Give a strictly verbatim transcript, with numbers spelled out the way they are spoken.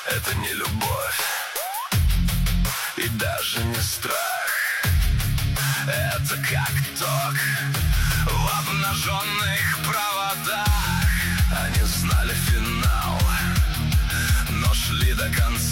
Это не любовь и даже не страх. Это как ток в обнаженных проводах. Они знали финал, но шли до конца.